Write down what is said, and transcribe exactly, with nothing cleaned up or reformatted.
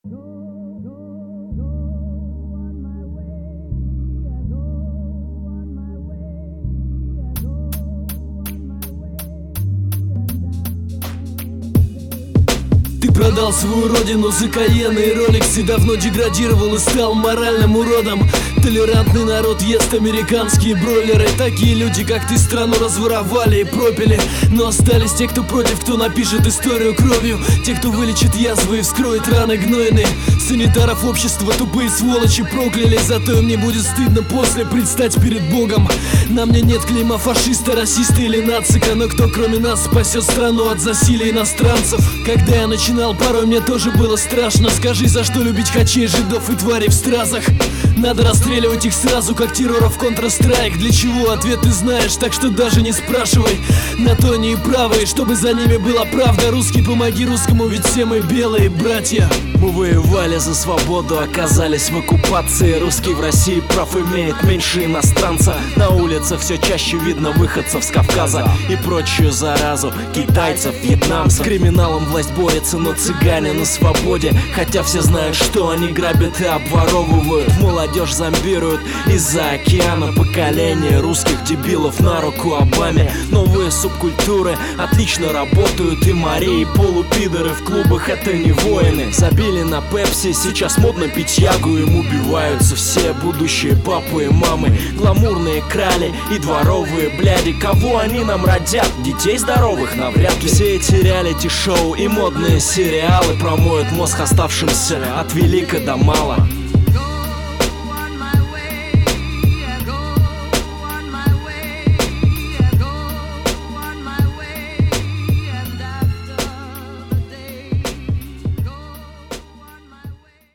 Ты продал свою родину за каенные роликсы, давно деградировал и стал моральным уродом. Толерантный народ ест американские бройлеры. Такие люди, как ты, страну разворовали и пропили. Но остались те, кто против, кто напишет историю кровью. Те, кто вылечит язвы и вскроет раны гнойные. Санитаров общества тупые сволочи прокляли. Зато им не будет стыдно после предстать перед Богом. На мне нет клейма фашиста, расиста или нацика. Но кто кроме нас спасет страну от засилия иностранцев? Когда я начинал, порой мне тоже было страшно. Скажи, за что любить хачей, жидов и тварей в стразах? Надо расстреливать их сразу, как террора в Counter-Strike. Для чего? Ответ ты знаешь, так что даже не спрашивай. На то они и правы, чтобы за ними была правда. Русский, помоги русскому, ведь все мы белые братья. Мы воевали за свободу, оказались в оккупации. Русский в России прав имеет меньше иностранца. На улицах все чаще видно выходцев с Кавказа и прочую заразу китайцев, вьетнамцев. С криминалом власть борется, но цыгане на свободе. Хотя все знают, что они грабят и обворовывают. Молодежь зомбируют из-за океана. Поколение русских дебилов на руку Обаме. Новые субкультуры отлично работают. И Марии, и полупидоры в клубах — это не воины. Забили на пепси, сейчас модно пить ягу. Им убиваются все будущие папы и мамы. Гламурные крали и дворовые бляди. Кого они нам родят? Детей здоровых навряд ли. Все эти реалити-шоу и модные сериалы промоют мозг оставшимся от велика до мала.